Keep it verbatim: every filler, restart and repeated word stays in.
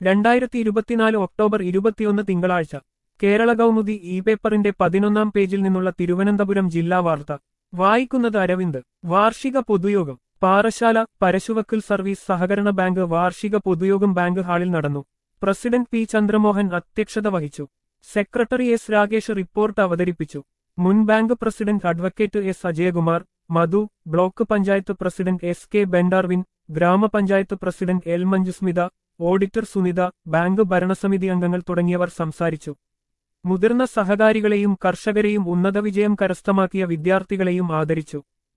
രണ്ടായിരത്തി ഇരുപത്തിനാല് ഒക്ടോബർ ഇരുപത്തിയൊന്ന് തിങ്കളാഴ്ച കേരള കൗമുദി ഇ പേപ്പറിന്റെ പതിനൊന്നാം പേജിൽ നിന്നുള്ള തിരുവനന്തപുരം ജില്ലാ വാർത്ത വായിക്കുന്നത് അരവിന്ദ്. വാർഷിക പൊതുയോഗം പാറശാല. പരശുവക്കൽ സർവീസ് സഹകരണ ബാങ്ക് വാർഷിക പൊതുയോഗം ബാങ്ക് ഹാളിൽ നടന്നു. പ്രസിഡന്റ് പി ചന്ദ്രമോഹൻ അധ്യക്ഷത വഹിച്ചു. സെക്രട്ടറി എസ് രാകേഷ് റിപ്പോർട്ട് അവതരിപ്പിച്ചു. മുൻ bank president advocate S Ajayakumar, മധു, block panchayat president S K Ben Darwin, ഗ്രാമപഞ്ചായത്ത് president L Manjusmitha, auditor Sunitha, bank ഭരണസമിതി അംഗങ്ങൾ തുടങ്ങിയവർ സംസാരിച്ചു. മുതിർന്ന സഹകാരികളെയും കർഷകരെയും ഉന്നത വിജയം കരസ്ഥമാക്കിയ വിദ്യാർത്ഥികളെയും ആദരിച്ചു.